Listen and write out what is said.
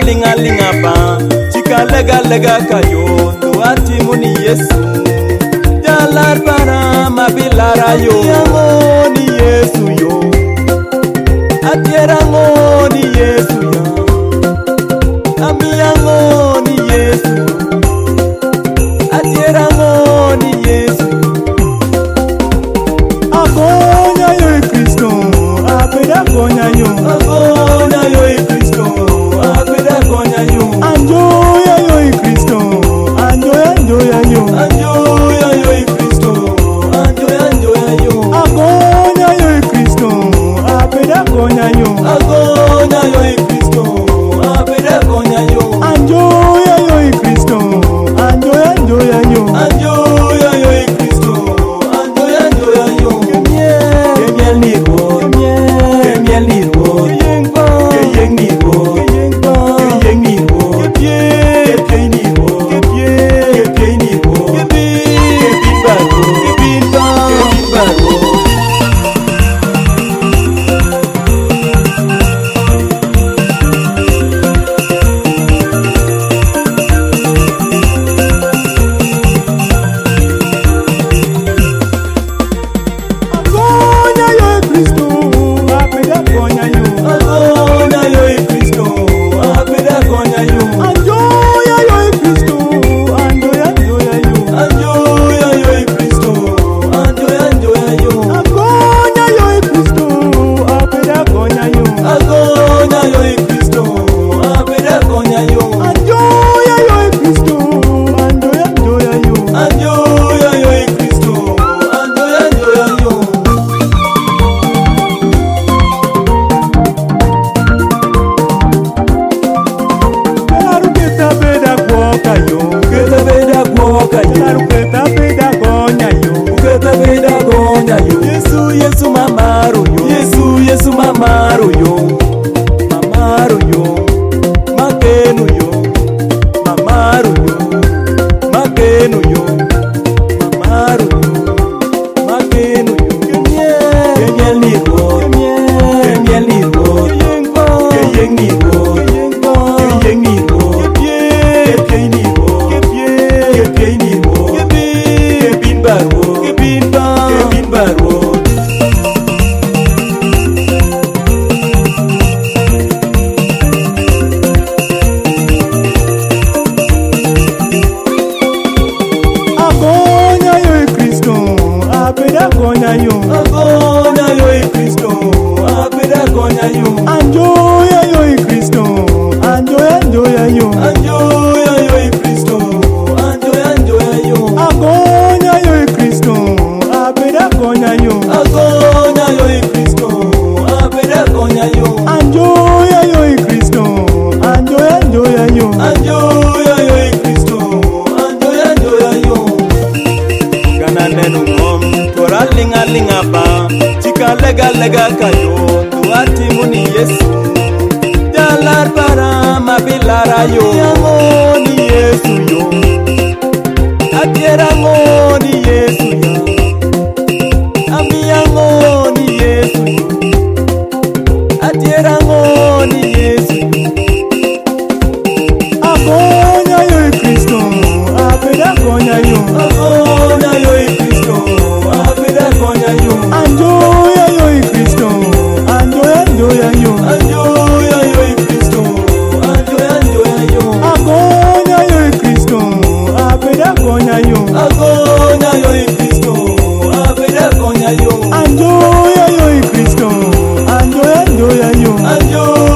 linga linga pa chika lega lega kayo tuati muni Yesu jalar para mabilara yo yango ni Yesu yo atiera ngo ni Yesu yo ami yango ni Yesu atiera ngo ni Yesu agonya yo Kristo apeda gonya yo agonya yo Kristo apeda gonya yo anjoya yo Kristo anjoya yo anjoya yo Kristo anjoya yo agonya yo Kristo apeda gonya yo agonya yo Kristo apeda gonya yo anjoya yo Kristo anjoya yo anjoya yo Kristo anjoya yo kemiel ni go kemiel ni go keyeng ni go keyeng ni go kepie ni go kepie ni go kepin bago Yesu mamaro yo makenu yo mamaro yo makenu yo kemiel ni go keyeng ni go kepie ni go kepin bago agonya yo Kristo apeda gonya yo anjoya yo Kristo anjoya yo Kristo anjoya yo agonya yo Kristo apeda gonya yo agonya yo Kristo apeda gonya yo anjoya yo Kristo anjoya yo Kristo anjoya yo kana nenu linga linga pa chika lega lega kayo tuati muni Yesu jalar para mabilara yo yango ni Yesu yo atiera ngo ni Yesu yo ami yango ni Yesu yo atiera ngo ni Yesu agonya yo Kristo apeda gonya yo agonya yo Kristo apeda gonya yo anjoya yo Kristo anjoya yo Kristo anjoya yo agonya yo Kristo apeda gonya yo agonya yo Kristo apeda gonya yo anjoya yo Kristo anjoya yo